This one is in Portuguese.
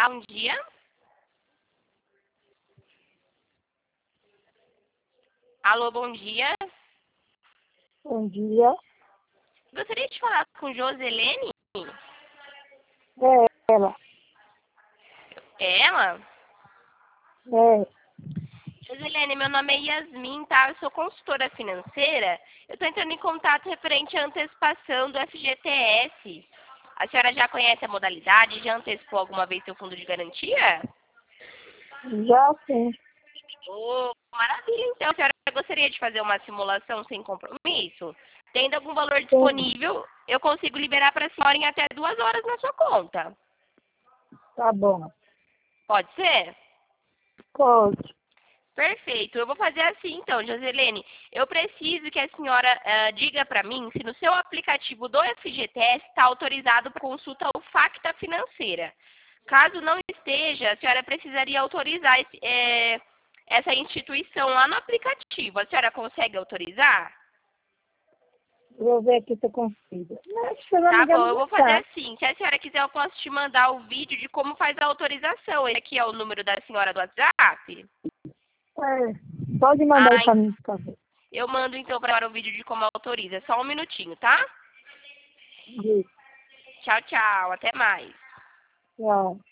Bom dia. Alô, bom dia. Bom dia. Gostaria de falar com Joselene. É ela. É ela? É. Joselene, meu nome é Yasmin, tá? Eu sou consultora financeira. Eu estou entrando em contato referente à antecipação do FGTS. A senhora já conhece a modalidade? Já antecipou alguma vez seu fundo de garantia? Já sim. Oh, maravilha, então. A senhora gostaria de fazer uma simulação sem compromisso? Tendo algum valor Sim. disponível, eu consigo liberar para a senhora em até 2 horas na sua conta. Tá bom. Pode ser? Pode. Perfeito. Eu vou fazer assim, então, Joselene. Eu preciso que a senhora diga para mim se no seu aplicativo do FGTS está autorizado para consulta ou facta financeira. Caso não esteja, a senhora precisaria autorizar essa instituição lá no aplicativo. A senhora consegue autorizar? Vou ver aqui se eu consigo. Mas, se eu não me Tá bom, engano, eu não vou fazer tá. assim. Se a senhora quiser, eu posso te mandar o vídeo de como faz a autorização. Esse aqui é o número da senhora do WhatsApp. É. Pode mandar aí Ah, pra mim, por favor. eu mando então para o vídeo de como autoriza. Só um minutinho, tá? Isso. Tchau, tchau. Até mais. Tchau.